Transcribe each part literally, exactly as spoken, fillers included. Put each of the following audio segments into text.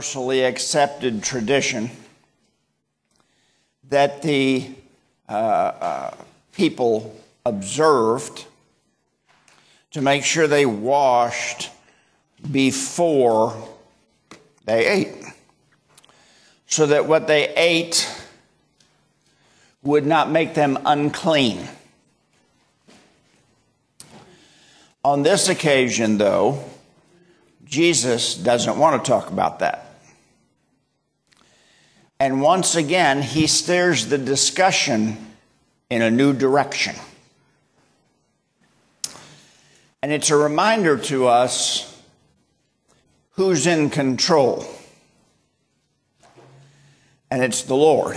universally accepted tradition that the uh, uh, people observed to make sure they washed before they ate, so that what they ate would not make them unclean. On this occasion, though, Jesus doesn't want to talk about that. And once again, he steers the discussion in a new direction. And it's a reminder to us who's in control. And it's the Lord.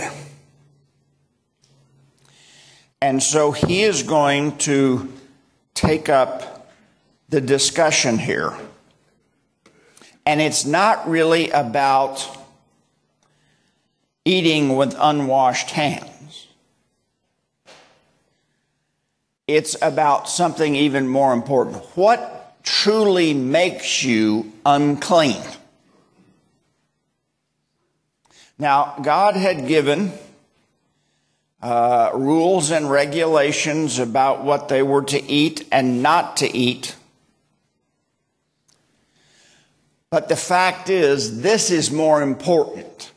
And so he is going to take up the discussion here. And it's not really about eating with unwashed hands. It's about something even more important. What truly makes you unclean? Now, God had given uh, rules and regulations about what they were to eat and not to eat. But the fact is, this is more important.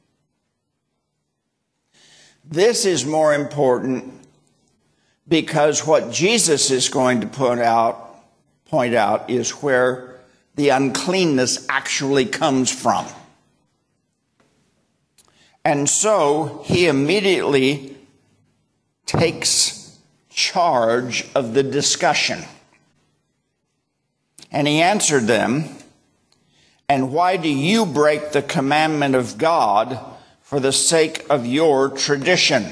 This is more important because what Jesus is going to point out, point out is where the uncleanness actually comes from. And so he immediately takes charge of the discussion. And he answered them, "And why do you break the commandment of God for the sake of your tradition?"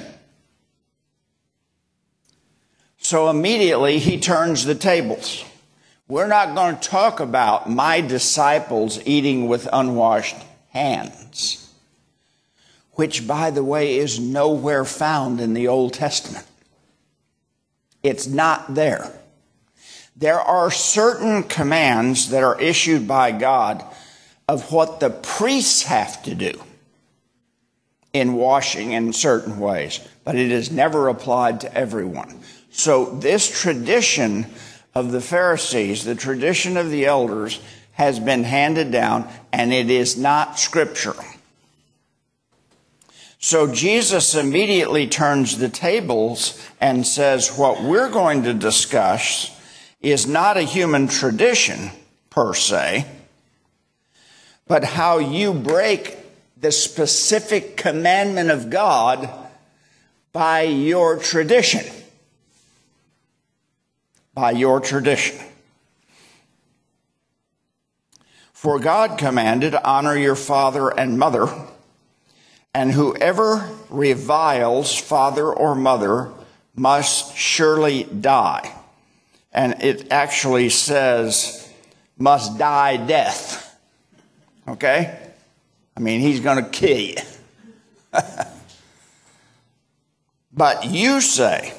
So immediately he turns the tables. We're not going to talk about my disciples eating with unwashed hands, which, by the way, is nowhere found in the Old Testament. It's not there. There are certain commands that are issued by God of what the priests have to do in washing in certain ways, but it is never applied to everyone. So this tradition of the Pharisees, the tradition of the elders, has been handed down, and it is not Scripture. So Jesus immediately turns the tables and says, what we're going to discuss is not a human tradition per se, but how you break the specific commandment of God by your tradition. By your tradition. For God commanded, honor your father and mother, and whoever reviles father or mother must surely die. And it actually says, must die death. Okay? I mean, he's going to kill you. But you say,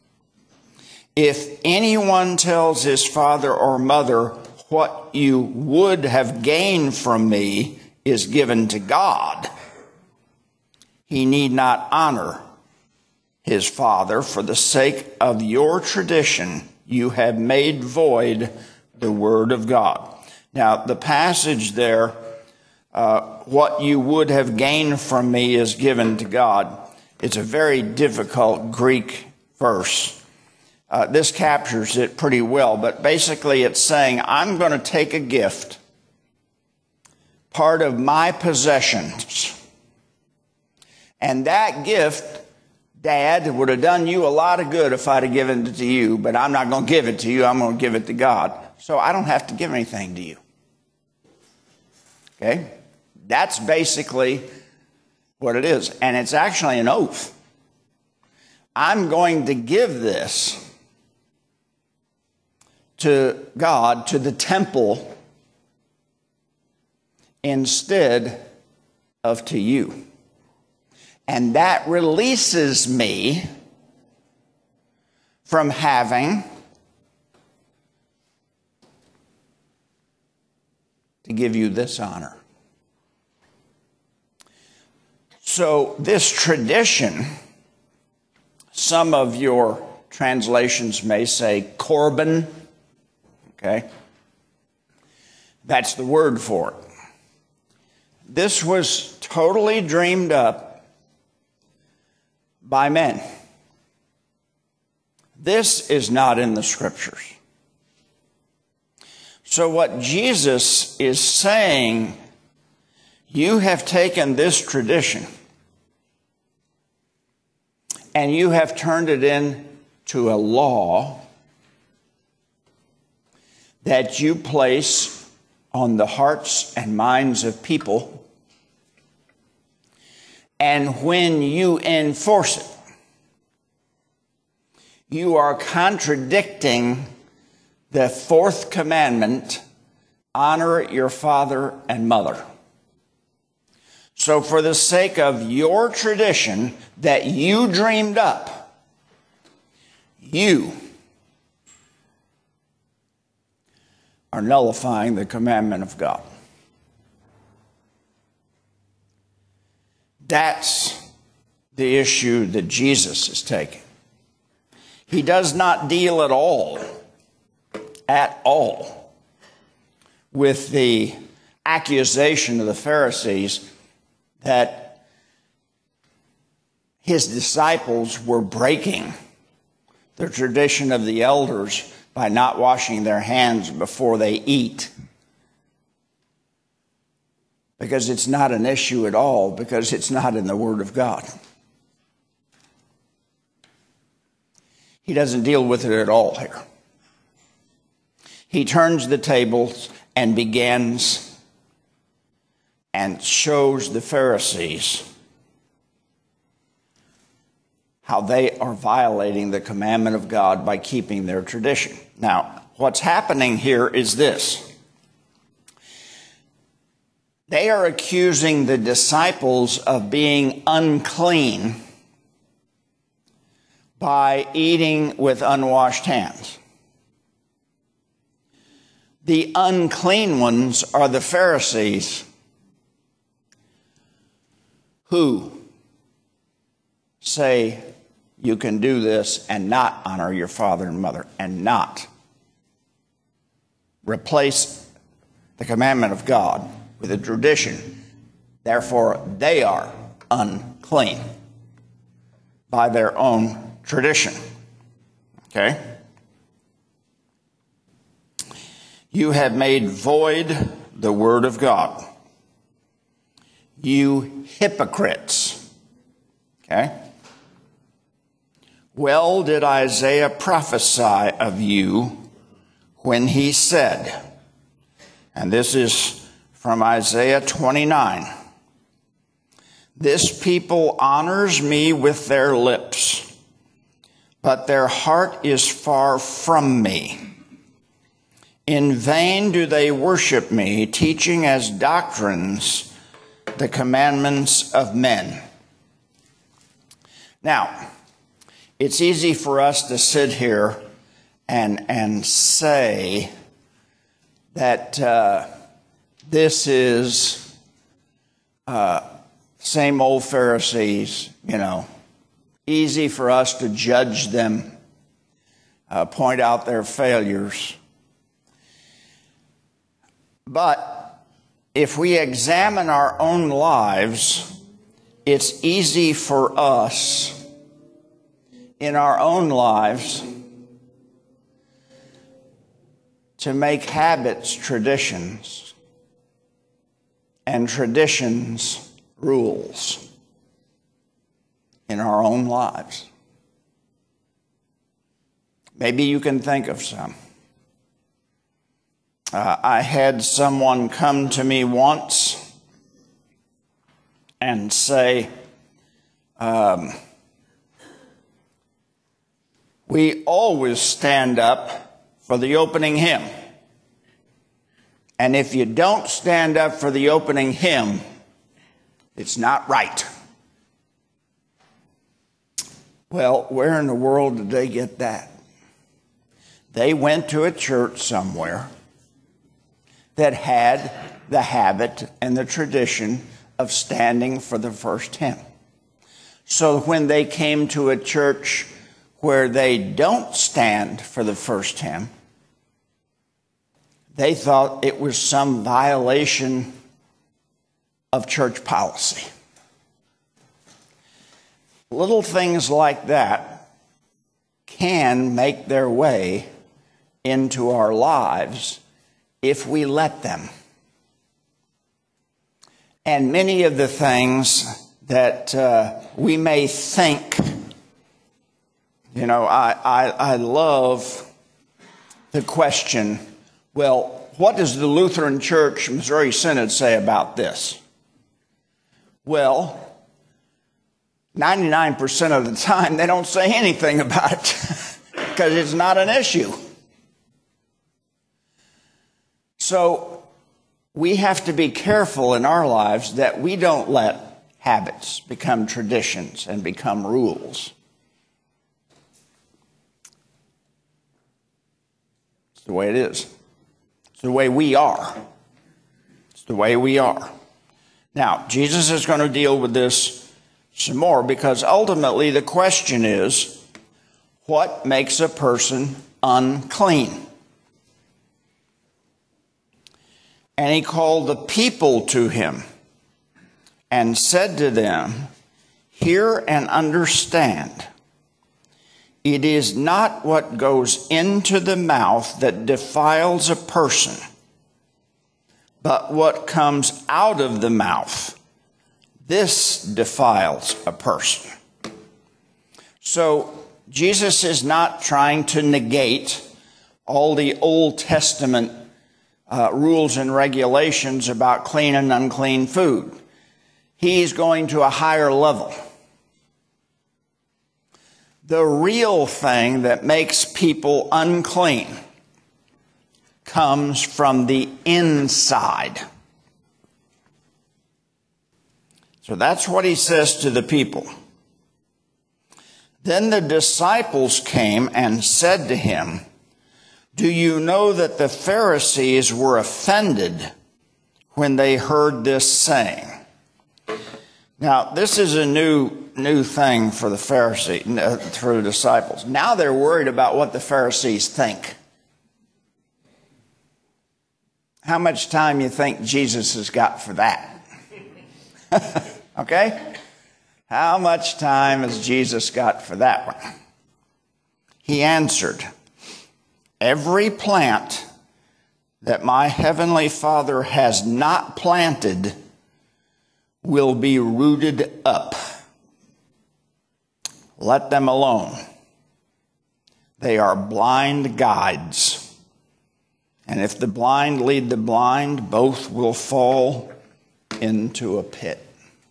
if anyone tells his father or mother, what you would have gained from me is given to God, he need not honor his father. For the sake of your tradition, you have made void the word of God. Now, the passage there, uh, what you would have gained from me is given to God. It's a very difficult Greek verse. Uh, this captures it pretty well, but basically it's saying, I'm going to take a gift, part of my possessions, and that gift, Dad, would have done you a lot of good if I'd have given it to you, but I'm not going to give it to you. I'm going to give it to God. So I don't have to give anything to you. Okay? That's basically what it is. And it's actually an oath. I'm going to give this to God, to the temple, instead of to you. And that releases me from having to give you this honor. So this tradition, some of your translations may say Corban, okay? That's the word for it. This was totally dreamed up by men. This is not in the scriptures. So what Jesus is saying, you have taken this tradition and you have turned it into a law that you place on the hearts and minds of people. And when you enforce it, you are contradicting the fourth commandment, honor your father and mother. So for the sake of your tradition that you dreamed up, you are nullifying the commandment of God. That's the issue that Jesus is taking. He does not deal at all, at all, with the accusation of the Pharisees that his disciples were breaking the tradition of the elders by not washing their hands before they eat. Because it's not an issue at all, because it's not in the Word of God. He doesn't deal with it at all here. He turns the tables and begins and shows the Pharisees how they are violating the commandment of God by keeping their tradition. Now, what's happening here is this. They are accusing the disciples of being unclean by eating with unwashed hands. The unclean ones are the Pharisees who say you can do this and not honor your father and mother and not replace the commandment of God with a tradition. Therefore, they are unclean by their own tradition. Okay? You have made void the word of God. You hypocrites. Okay? Well did Isaiah prophesy of you when he said, and this is from Isaiah twenty-nine, this people honors me with their lips, but their heart is far from me. In vain do they worship me, teaching as doctrines the commandments of men. Now, it's easy for us to sit here and, and say that uh, this is uh, same old Pharisees, you know, easy for us to judge them, uh, point out their failures. But if we examine our own lives, it's easy for us in our own lives to make habits traditions and traditions rules in our own lives. Maybe you can think of some. Uh, I had someone come to me once and say, um, we always stand up for the opening hymn. And if you don't stand up for the opening hymn, it's not right. Well, where in the world did they get that? They went to a church somewhere that had the habit and the tradition of standing for the first hymn. So when they came to a church where they don't stand for the first hymn, they thought it was some violation of church policy. Little things like that can make their way into our lives if we let them. And many of the things that uh, we may think, you know, I, I, I love the question, well, what does the Lutheran Church Missouri Synod say about this? Well, ninety-nine percent of the time they don't say anything about it because it's not an issue. So we have to be careful in our lives that we don't let habits become traditions and become rules. It's the way it is. It's the way we are. It's the way we are. Now, Jesus is going to deal with this some more because ultimately the question is, what makes a person unclean? And he called the people to him and said to them, hear and understand. It is not what goes into the mouth that defiles a person, but what comes out of the mouth. This defiles a person. So Jesus is not trying to negate all the Old Testament uh, rules and regulations about clean and unclean food. He's going to a higher level. The real thing that makes people unclean comes from the inside. So that's what he says to the people. Then the disciples came and said to him, do you know that the Pharisees were offended when they heard this saying? Now, this is a new new thing for the Pharisees, for the disciples. Now they're worried about what the Pharisees think. How much time you think Jesus has got for that? Okay? How much time has Jesus got for that one? He answered, every plant that my heavenly Father has not planted will be rooted up. Let them alone. They are blind guides. And if the blind lead the blind, both will fall into a pit.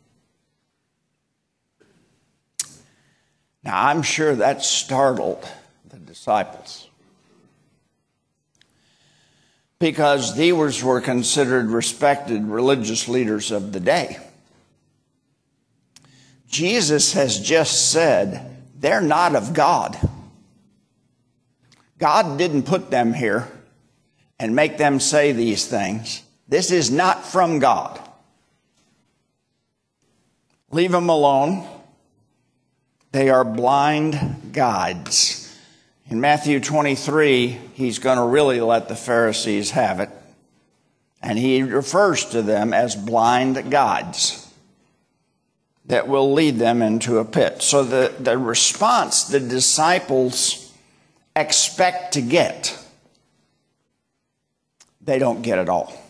Now, I'm sure that startled the disciples, because these were considered respected religious leaders of the day. Jesus has just said they're not of God. God didn't put them here and make them say these things. This is not from God. Leave them alone. They are blind guides. In Matthew twenty-three, he's going to really let the Pharisees have it. And he refers to them as blind guides that will lead them into a pit. So the, the response the disciples expect to get, they don't get at all.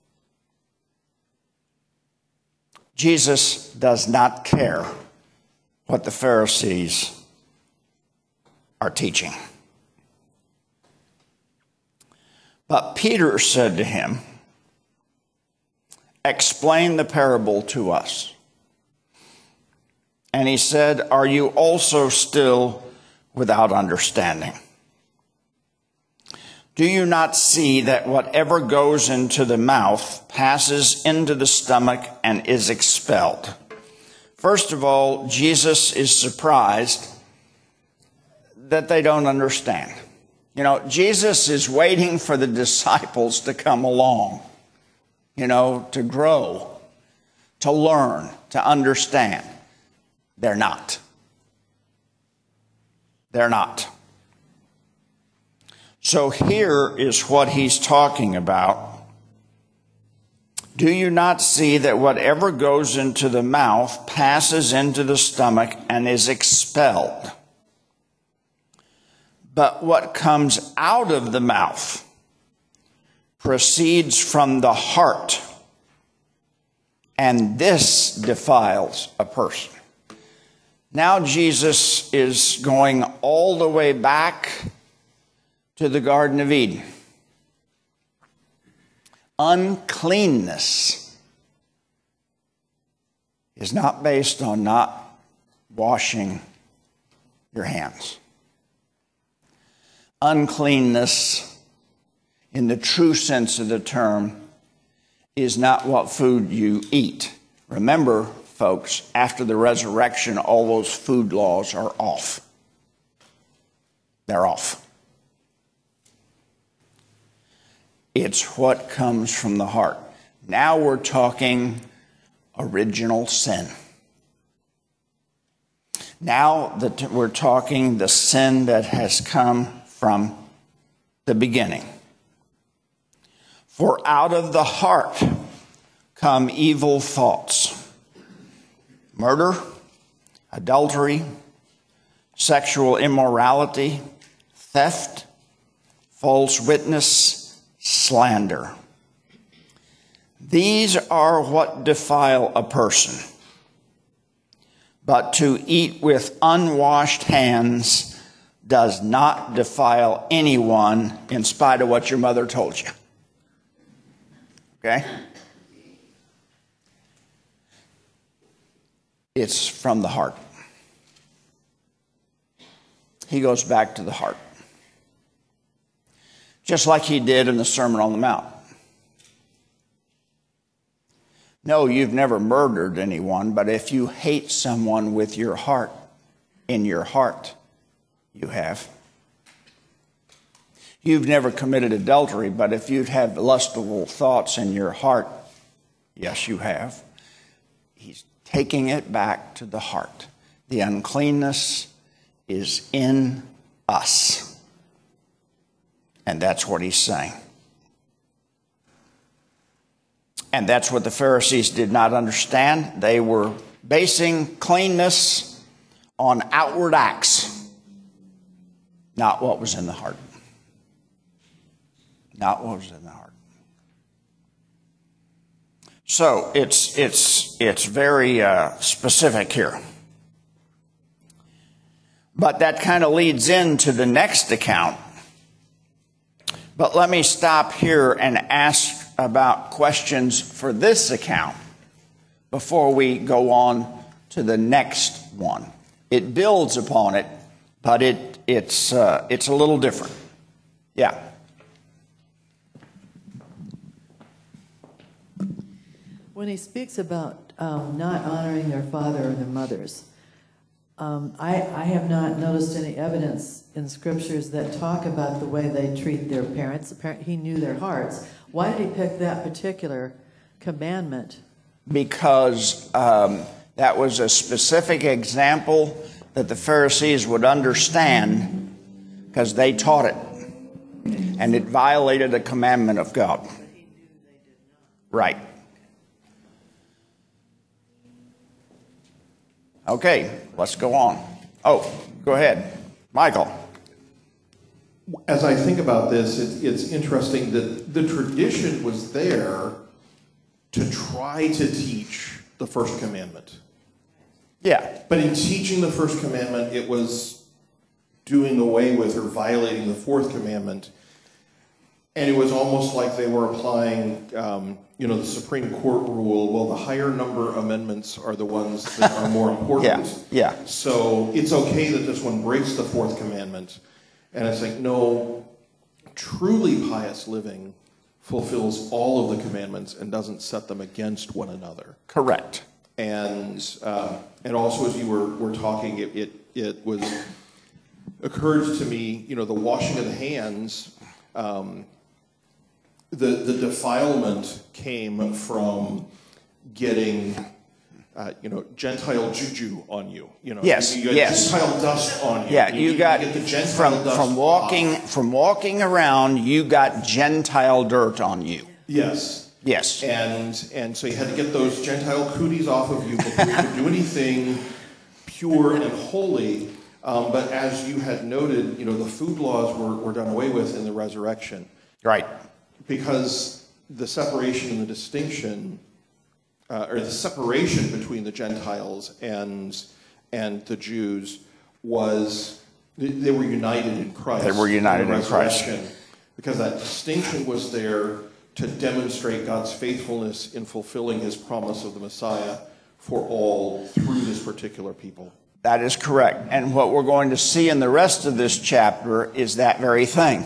Jesus does not care what the Pharisees are teaching. But Peter said to him, explain the parable to us. And he said, are you also still without understanding? Do you not see that whatever goes into the mouth passes into the stomach and is expelled? First of all, Jesus is surprised that they don't understand. You know, Jesus is waiting for the disciples to come along, you know, to grow, to learn, to understand. They're not. They're not. So here is what he's talking about. Do you not see that whatever goes into the mouth passes into the stomach and is expelled? But what comes out of the mouth proceeds from the heart, and this defiles a person. Now Jesus is going all the way back to the Garden of Eden. Uncleanness is not based on not washing your hands. Uncleanness, in the true sense of the term, is not what food you eat. Remember, folks, after the resurrection, all those food laws are off. They're off. It's what comes from the heart. Now we're talking original sin. Now that we're talking the sin that has come from the beginning. For out of the heart come evil thoughts, murder, adultery, sexual immorality, theft, false witness, slander. These are what defile a person. But to eat with unwashed hands does not defile anyone, in spite of what your mother told you. Okay? It's from the heart. He goes back to the heart. Just like he did in the Sermon on the Mount. No, you've never murdered anyone, but if you hate someone with your heart, in your heart, you have. You've never committed adultery, but if you'd have lustful thoughts in your heart, yes, you have. He's taking it back to the heart. The uncleanness is in us. And that's what he's saying. And that's what the Pharisees did not understand. They were basing cleanness on outward acts, not what was in the heart. Not what was in the heart. So it's it's it's very uh, specific here. But that kind of leads into the next account. But let me stop here and ask about questions for this account before we go on to the next one. It builds upon it, but it it's uh, it's a little different. Yeah. When he speaks about um, not honoring their father or their mothers, um, I, I have not noticed any evidence in scriptures that talk about the way they treat their parents. Apparently, he knew their hearts. Why did he pick that particular commandment? Because um, that was a specific example that the Pharisees would understand because they taught it. And it violated a commandment of God. Right. Okay, let's go on. Oh, go ahead. Michael. As I think about this, it, it's interesting that the tradition was there to try to teach the first commandment. Yeah. But in teaching the first commandment, it was doing away with or violating the fourth commandment. And it was almost like they were applying, um, you know, the Supreme Court rule, well, the higher number amendments are the ones that are more important. Yeah, yeah. So it's okay that this one breaks the fourth commandment. And it's like, no, truly pious living fulfills all of the commandments and doesn't set them against one another. Correct. And uh, and also as you were, were talking, it, it, it was, occurred to me, you know, the washing of the hands, um, The, the defilement came from getting, uh, you know, Gentile juju on you. You know, Yes, you, you got yes. Gentile dust on you. Yeah, you got get the Gentile from dust from walking off. from walking around, you got Gentile dirt on you. Yes. Yes. And and so you had to get those Gentile cooties off of you before you could do anything pure and holy. Um, but as you had noted, you know, the food laws were, were done away with in the resurrection. Right. Because the separation and the distinction, uh, or the separation between the Gentiles and and the Jews was, they were united in Christ. They were united in Christ. Because that distinction was there to demonstrate God's faithfulness in fulfilling his promise of the Messiah for all through this particular people. That is correct. And what we're going to see in the rest of this chapter is that very thing.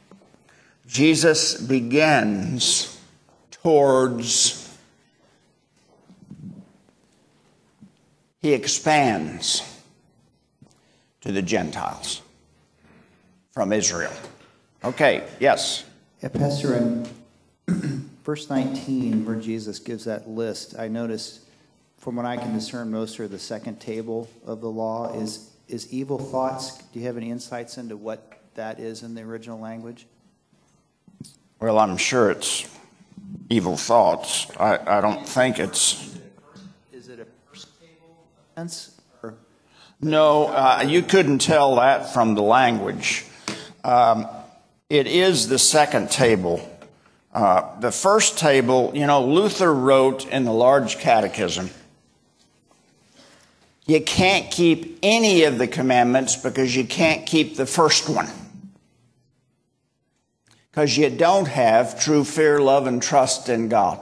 Jesus begins towards, he expands to the Gentiles from Israel. Okay, yes. Yeah, Pastor, in verse nineteen, where Jesus gives that list, I noticed, from what I can discern, most are the second table of the law. Is is evil thoughts? Do you have any insights into what that is in the original language? Well, I'm sure it's evil thoughts. I, I don't think it's... Is it a first table offense? Or? No, uh, you couldn't tell that from the language. Um, it is the second table. Uh, the first table, you know, Luther wrote in the Large Catechism, you can't keep any of the commandments because you can't keep the first one. Because you don't have true fear, love, and trust in God.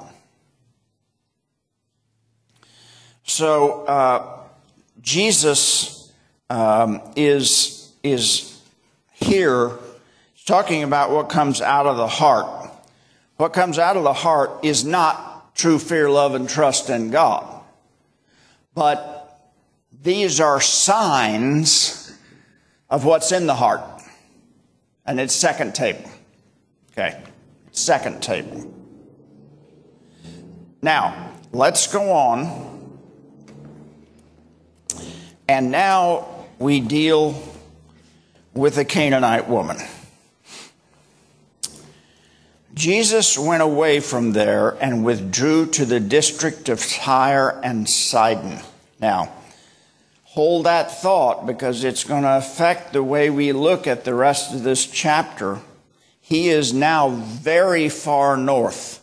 So uh, Jesus um, is, is here talking about what comes out of the heart. What comes out of the heart is not true fear, love, and trust in God. But these are signs of what's in the heart. And it's second table. Okay, second table. Now, let's go on. And now we deal with a Canaanite woman. Jesus went away from there and withdrew to the district of Tyre and Sidon. Now, hold that thought because it's going to affect the way we look at the rest of this chapter. He is now very far north,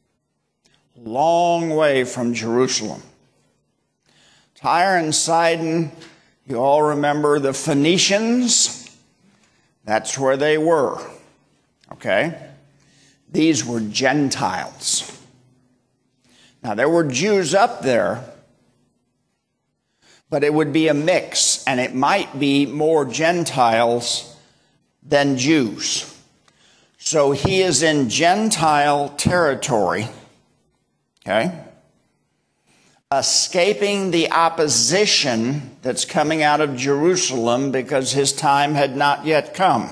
long way from Jerusalem. Tyre and Sidon, you all remember the Phoenicians? That's where they were, okay? These were Gentiles. Now, there were Jews up there, but it would be a mix, and it might be more Gentiles than Jews. So he is in Gentile territory, okay, escaping the opposition that's coming out of Jerusalem because his time had not yet come.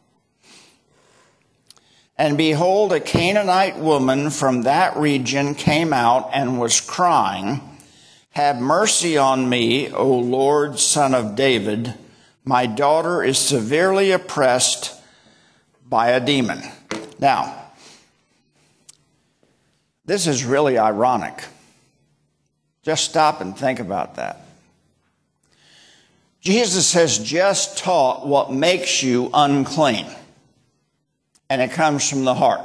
And behold, a Canaanite woman from that region came out and was crying, "Have mercy on me, O Lord, Son of David. My daughter is severely oppressed by a demon." Now, this is really ironic. Just stop and think about that. Jesus has just taught what makes you unclean, and it comes from the heart.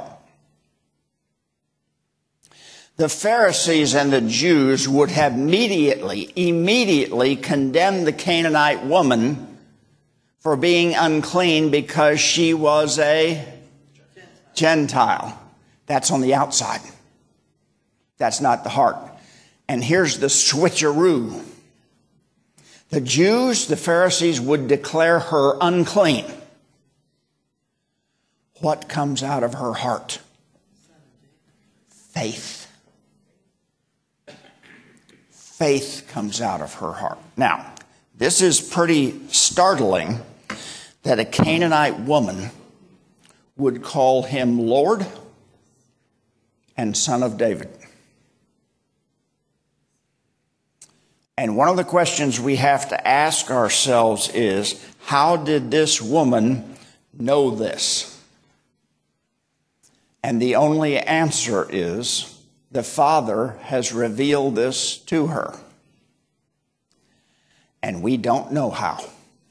The Pharisees and the Jews would have immediately, immediately condemned the Canaanite woman for being unclean because she was a Gentile. That's on the outside. That's not the heart. And here's the switcheroo. The Jews, the Pharisees, would declare her unclean. What comes out of her heart? Faith. Faith comes out of her heart. Now, this is pretty startling that a Canaanite woman would call him Lord and Son of David. And one of the questions we have to ask ourselves is, how did this woman know this? And the only answer is, the Father has revealed this to her. And we don't know how.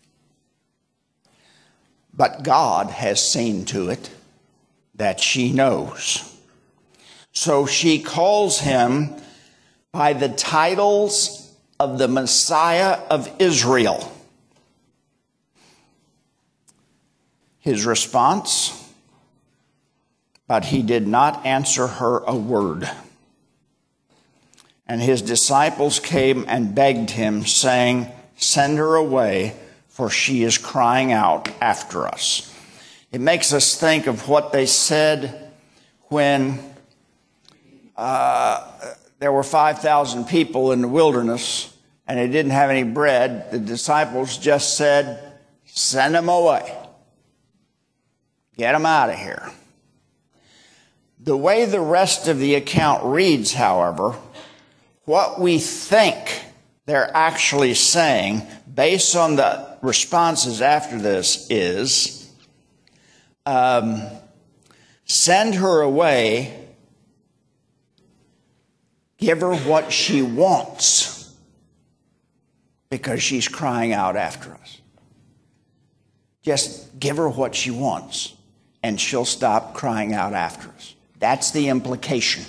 But God has seen to it that she knows. So she calls him by the titles of the Messiah of Israel. His response, but he did not answer her a word. And his disciples came and begged him, saying, send her away, for she is crying out after us. It makes us think of what they said when uh, there were five thousand people in the wilderness and they didn't have any bread. The disciples just said, send them away. Get them out of here. The way the rest of the account reads, however, what we think they're actually saying, based on the responses after this, is um, send her away, give her what she wants, because she's crying out after us. Just give her what she wants, and she'll stop crying out after us. That's the implication.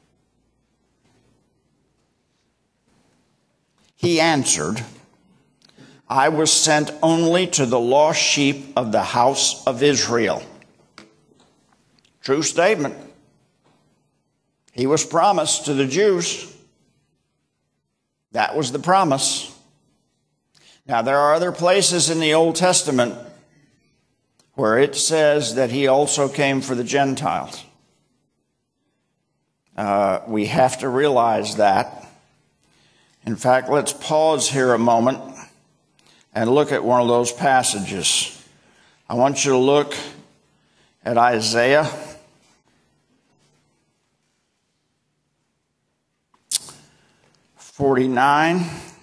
He answered, I was sent only to the lost sheep of the house of Israel. True statement. He was promised to the Jews. That was the promise. Now, there are other places in the Old Testament where it says that he also came for the Gentiles. Uh, we have to realize that. In fact, let's pause here a moment and look at one of those passages. I want you to look at Isaiah forty-nine.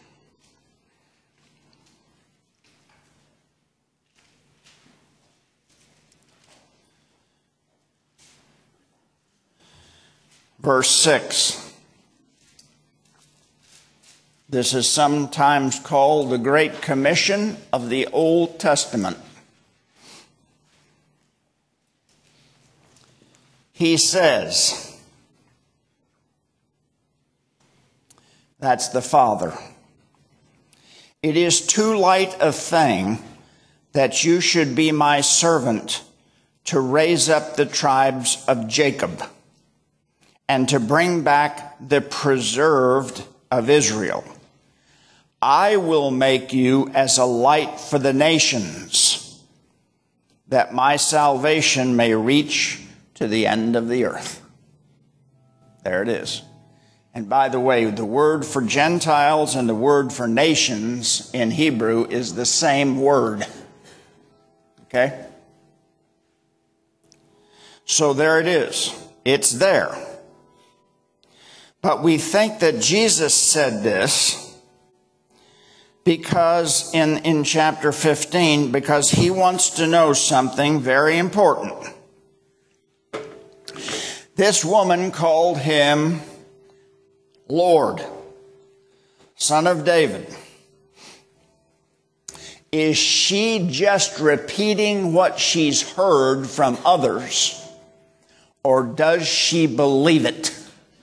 Verse six. This is sometimes called the Great Commission of the Old Testament. He says, that's the Father, it is too light a thing that you should be my servant to raise up the tribes of Jacob and to bring back the preserved of Israel. I will make you as a light for the nations, that my salvation may reach to the end of the earth. There it is. And by the way, the word for Gentiles and the word for nations in Hebrew is the same word. Okay? So there it is. It's there. But we think that Jesus said this because in, in chapter fifteen, because he wants to know something very important. This woman called him Lord, Son of David. Is she just repeating what she's heard from others, or does she believe it?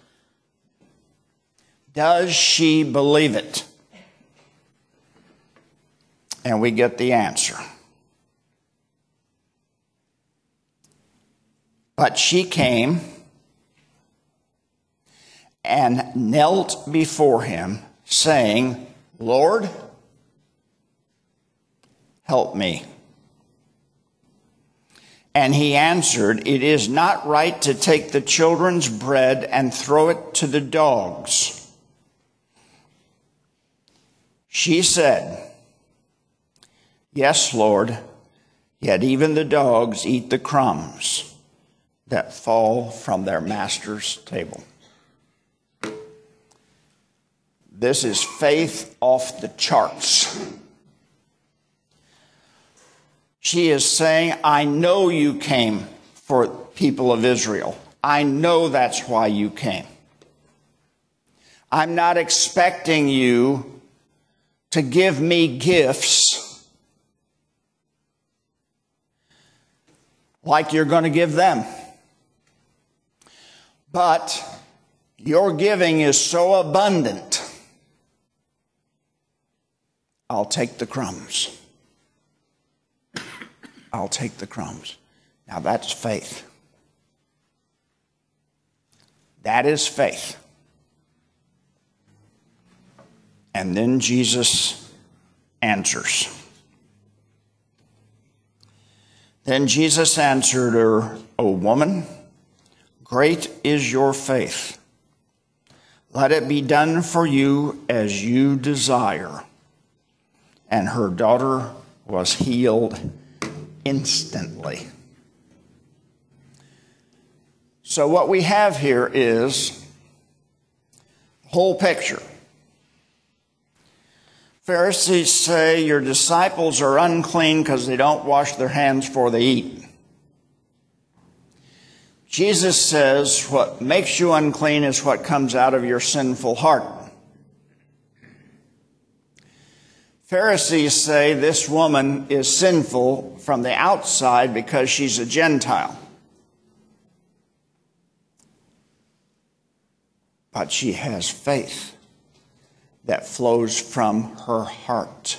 Does she believe it? And we get the answer. But she came and knelt before him, saying, Lord, help me. And he answered, it is not right to take the children's bread and throw it to the dogs. She said, yes, Lord, yet even the dogs eat the crumbs that fall from their master's table. This is faith off the charts. She is saying, I know you came for people of Israel. I know that's why you came. I'm not expecting you to give me gifts like you're going to give them. But your giving is so abundant, I'll take the crumbs. I'll take the crumbs. Now that's faith. That is faith. And then Jesus answers. Then Jesus answered her, O woman, great is your faith. Let it be done for you as you desire. And her daughter was healed instantly. So what we have here is the whole picture. Pharisees say your disciples are unclean because they don't wash their hands before they eat. Jesus says what makes you unclean is what comes out of your sinful heart. Pharisees say this woman is sinful from the outside because she's a Gentile. But she has faith that flows from her heart.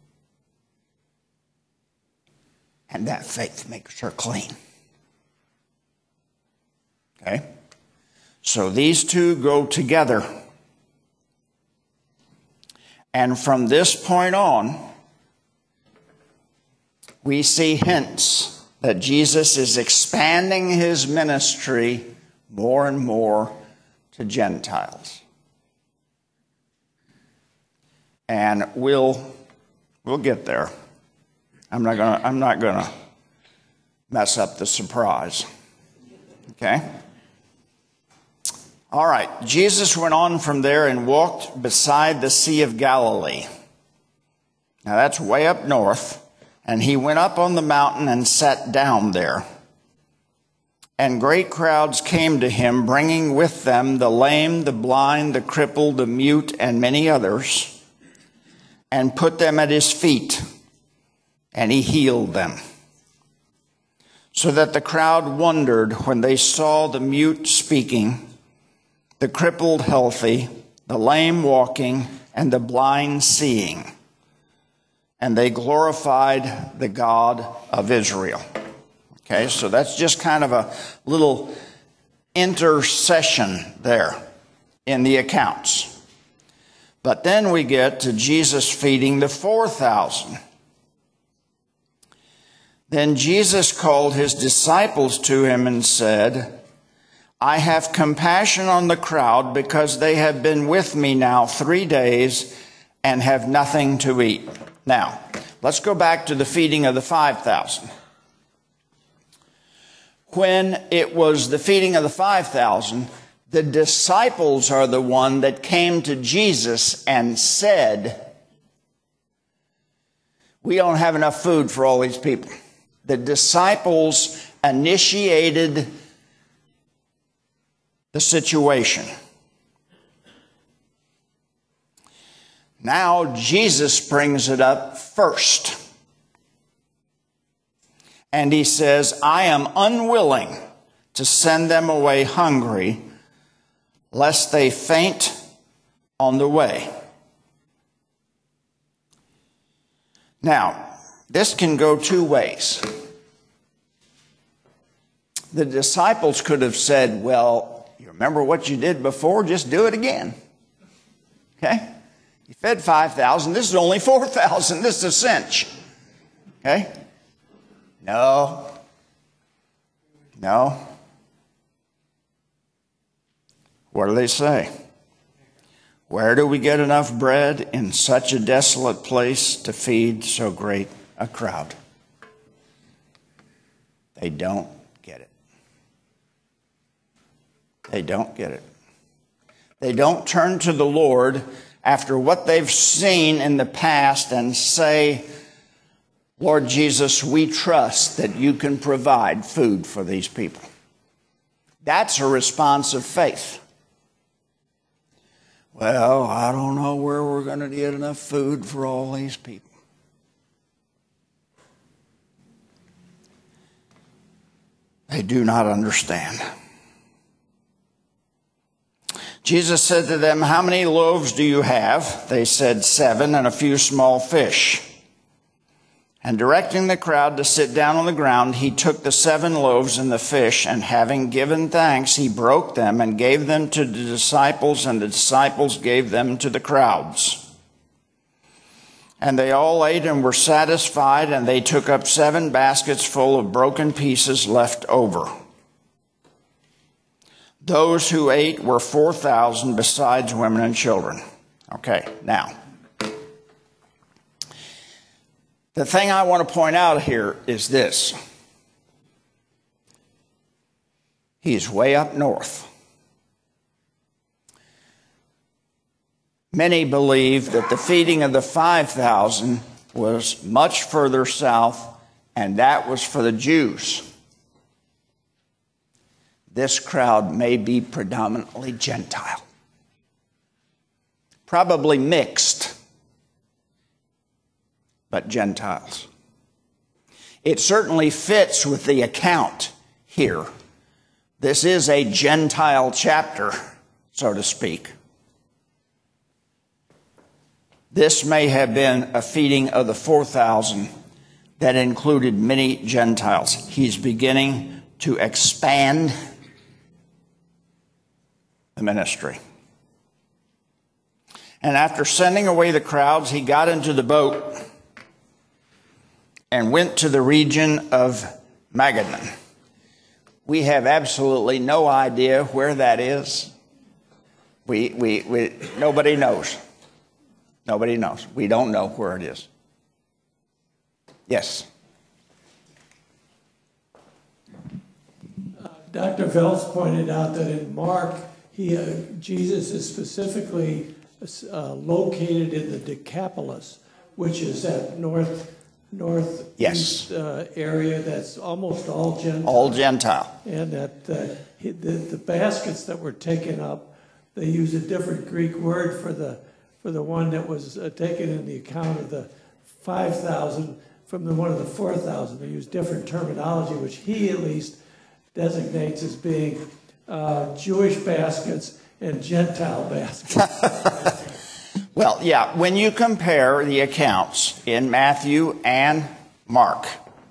And that faith makes her clean. Okay? So these two go together. And from this point on, we see hints that Jesus is expanding his ministry more and more to Gentiles. And we'll we'll get there. I'm not gonna I'm not gonna mess up the surprise. Okay? All right. Jesus went on from there and walked beside the Sea of Galilee. Now that's way up north. And he went up on the mountain and sat down there. And great crowds came to him, bringing with them the lame, the blind, the crippled, the mute, and many others, and put them at his feet. And he healed them. So that the crowd wondered when they saw the mute speaking, the crippled healthy, the lame walking, and the blind seeing. And they glorified the God of Israel. Okay, so that's just kind of a little intercession there in the accounts. But then we get to Jesus feeding the four thousand. Then Jesus called his disciples to him and said, I have compassion on the crowd because they have been with me now three days and have nothing to eat. Now, let's go back to the feeding of the five thousand. When it was the feeding of the five thousand, the disciples are the one that came to Jesus and said, we don't have enough food for all these people. The disciples initiated the situation. Now Jesus brings it up first. And he says, I am unwilling to send them away hungry, lest they faint on the way. Now, this can go two ways. The disciples could have said, well, you remember what you did before? Just do it again. Okay? You fed five thousand. This is only four thousand. This is a cinch. Okay? No. No. What do they say? Where do we get enough bread in such a desolate place to feed so great a crowd? They don't get it. They don't get it. They don't turn to the Lord after what they've seen in the past and say, Lord Jesus, we trust that you can provide food for these people. That's a response of faith. Well, I don't know where we're going to get enough food for all these people. They do not understand. Jesus said to them, how many loaves do you have? They said, seven, and a few small fish. And directing the crowd to sit down on the ground, he took the seven loaves and the fish, and having given thanks, he broke them and gave them to the disciples, and the disciples gave them to the crowds. And they all ate and were satisfied, and they took up seven baskets full of broken pieces left over. Those who ate were four thousand, besides women and children. Okay, now, the thing I want to point out here is this. He's way up north. Many believe that the feeding of the five thousand was much further south, and that was for the Jews. This crowd may be predominantly Gentile, probably mixed, but Gentiles. It certainly fits with the account here. This is a Gentile chapter, so to speak. This may have been a feeding of the four thousand that included many Gentiles. He's beginning to expand the ministry. And after sending away the crowds, he got into the boat and went to the region of Magadan. We have absolutely no idea where that is. We, we, we, nobody knows. Nobody knows. We don't know where it is. Yes. Uh, Doctor Phelps pointed out that in Mark, he, uh, Jesus is specifically uh, located in the Decapolis, which is that north northeast Yes. uh, area that's almost all Gentile. All Gentile. And that uh, he, the, the baskets that were taken up, they use a different Greek word for the for the one that was uh, taken in the account of the five thousand from the one of the four thousand. They use different terminology, which he at least designates as being uh, Jewish baskets and Gentile baskets. Well, yeah, when you compare the accounts in Matthew and Mark,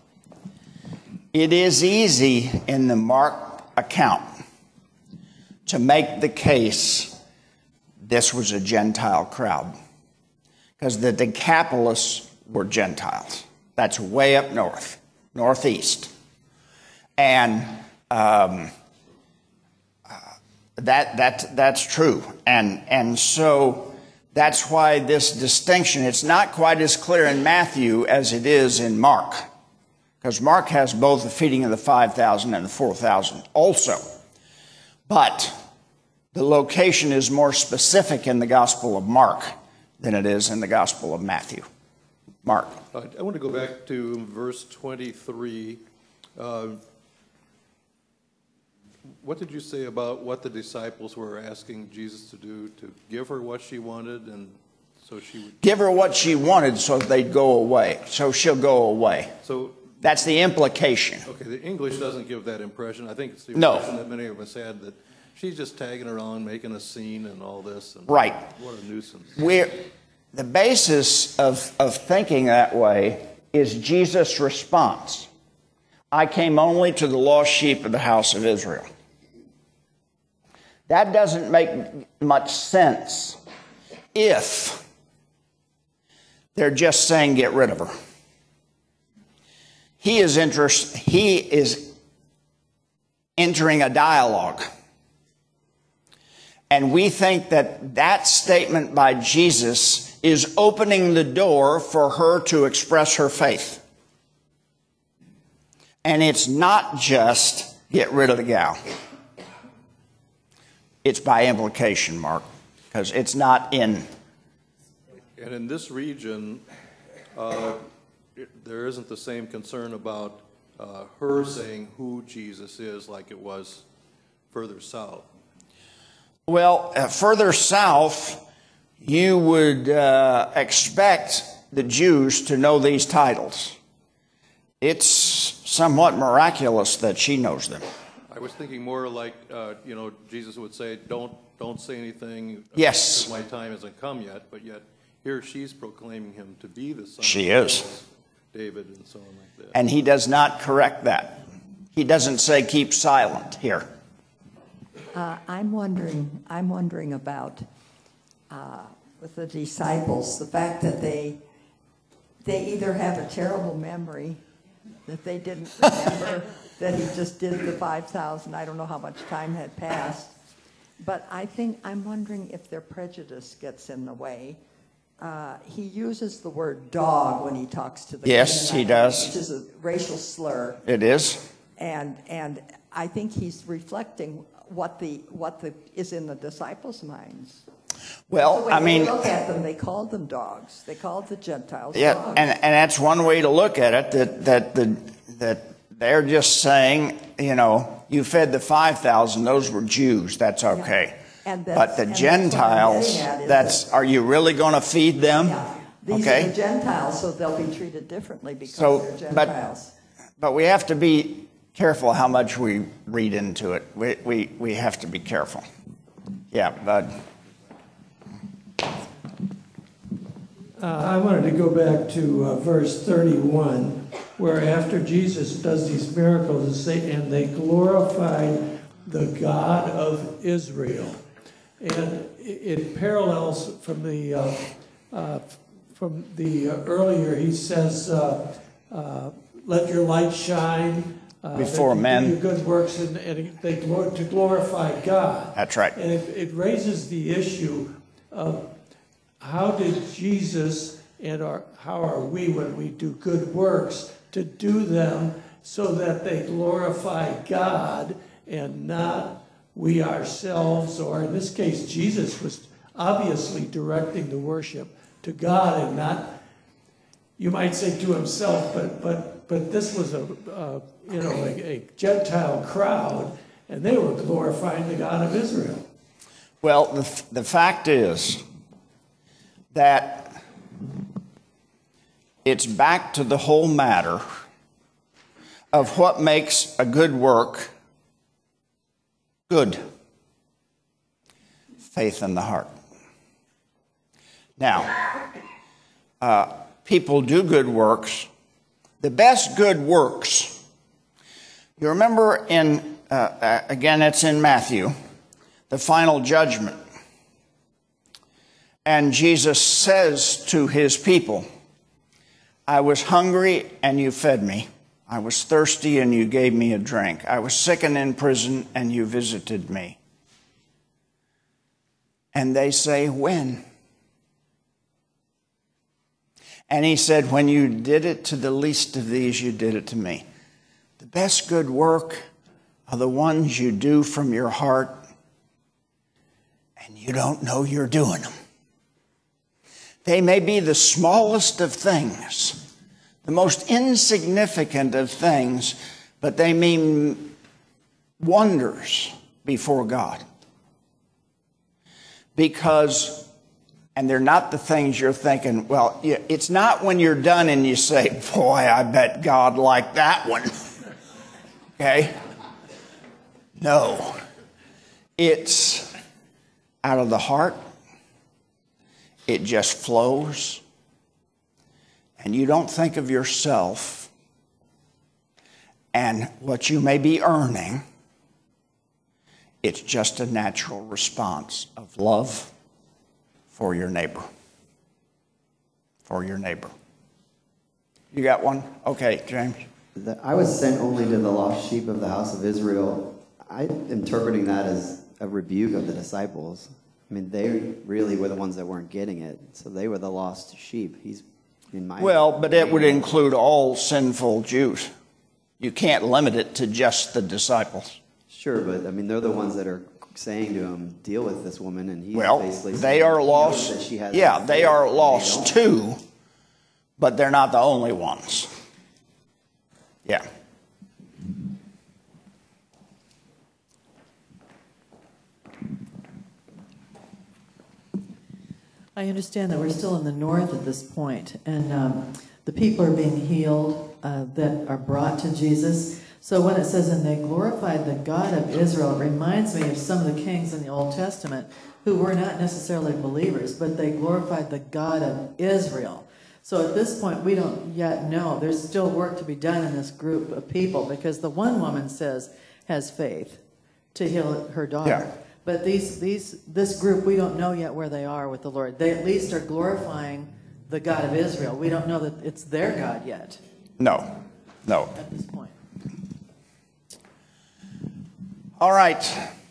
it is easy in the Mark account to make the case this was a Gentile crowd, because the Decapolis were Gentiles. That's way up north, northeast. And um, uh, that that that's true. And and so that's why this distinction, it's not quite as clear in Matthew as it is in Mark, because Mark has both the feeding of the five thousand and the four thousand also. But the location is more specific in the Gospel of Mark than it is in the Gospel of Matthew. Mark. Uh, I want to go back to verse twenty-three. Uh, what did you say about what the disciples were asking Jesus to do, to give her what she wanted, and so she would... Give her what she wanted so they'd go away, so she'll go away. So that's the implication. Okay, the English doesn't give that impression. I think it's the No. impression that many of us had, that she's just tagging around, making a scene and all this. And right. What a nuisance. We're, the basis of, of thinking that way is Jesus' response. I came only to the lost sheep of the house of Israel. That doesn't make much sense if they're just saying get rid of her. He is interest, he is entering a dialogue. And we think that that statement by Jesus is opening the door for her to express her faith. And it's not just get rid of the gal. It's by implication, Mark, because it's not in And in this region, uh, it, there isn't the same concern about uh, her saying who Jesus is like it was further south. Well, uh, further south, you would uh, expect the Jews to know these titles. It's somewhat miraculous that she knows them. I was thinking more like, uh, you know, Jesus would say, don't don't say anything. Yes. Because my time hasn't come yet. But yet here she's proclaiming him to be the son She of is. David and so on like that. And he does not correct that. He doesn't say keep silent here. Uh, I'm wondering, I'm wondering about, uh, with the disciples, the fact that they, they either have a terrible memory, that they didn't remember that he just did the five thousand, I don't know how much time had passed, but I think, I'm wondering if their prejudice gets in the way. Uh, he uses the word dog when he talks to the Yes, he Canaanites, does. which is a racial slur. It is. And and I think he's reflecting what the what the is in the disciples' minds. Well, When I mean, they look at them, they called them dogs. They called the Gentiles yeah, dogs. and and that's one way to look at it. That that the that they're just saying, you know, you fed the five thousand; those were Jews. That's okay. And But that's- the and that's what I'm Gentiles, getting at is that's that- are you really going to feed them? Yeah. These Okay. are the Gentiles, so they'll be treated differently because So, they're but- Gentiles. But we have to be careful how much we read into it. We we we have to be careful. Yeah, Bud. Uh, I wanted to go back to uh, verse thirty-one, where after Jesus does these miracles, and say, and they glorified the God of Israel. And it, it parallels from the uh, uh, from the uh, earlier. He says, uh, uh, "Let your light shine uh, Before that you men." do your good works," and, and they glor- to glorify God. That's right. And it, it raises the issue of how did Jesus and our, how are we when we do good works to do them so that they glorify God and not we ourselves, or in this case, Jesus was obviously directing the worship to God and not, you might say, to himself, but but but this was a, a you know a, a Gentile crowd, and they were glorifying the God of Israel. Well, the the fact is that it's back to the whole matter of what makes a good work good. Faith in the heart. Now, uh, people do good works. The best good works. You remember in, uh, again, it's in Matthew, the final judgment. And Jesus says to his people, I was hungry and you fed me. I was thirsty and you gave me a drink. I was sick and in prison and you visited me. And they say, when? And he said, when you did it to the least of these, you did it to me. The best good work are the ones you do from your heart and you don't know you're doing them. They may be the smallest of things, the most insignificant of things, but they mean wonders before God. Because, and they're not the things you're thinking, well, it's not when you're done and you say, boy, I bet God liked that one. Okay? No. It's out of the heart. It just flows. And you don't think of yourself and what you may be earning. It's just a natural response of love for your neighbor. For your neighbor. You got one? Okay, James. The, I was sent only to the lost sheep of the house of Israel. I'm interpreting that as a rebuke of the disciples. I mean, they really were the ones that weren't getting it. So they were the lost sheep. He's in my Well, but it would include all sinful Jews. You can't limit it to just the disciples. Sure, but I mean, they're the ones that are saying to him, deal with this woman, and he's Well, basically they saying are he knows lost. that she has Yeah, an they affair, are and lost don't. too, but they're not the only ones. Yeah. I understand that we're still in the north at this point, and um, the people are being healed uh, that are brought to Jesus. So when it says, and they glorified the God of Israel, it reminds me of some of the kings in the Old Testament who were not necessarily believers, but they glorified the God of Israel. So at this point, we don't yet know. There's still work to be done in this group of people, because the one woman says has faith to heal her daughter. Yeah. But these, these, this group, we don't know yet where they are with the Lord. They at least are glorifying the God of Israel. We don't know that it's their God yet No, no. at this point. All right.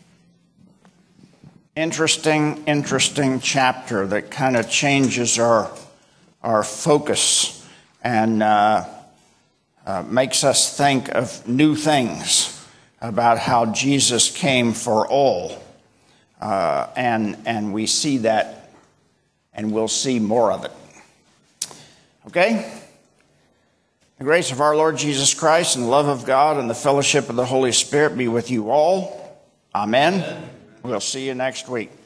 Interesting, interesting chapter that kind of changes our, our focus and uh, uh, makes us think of new things about how Jesus came for all. Uh, and, and we see that, and we'll see more of it. Okay? The grace of our Lord Jesus Christ and the love of God and the fellowship of the Holy Spirit be with you all. Amen. Amen. We'll see you next week.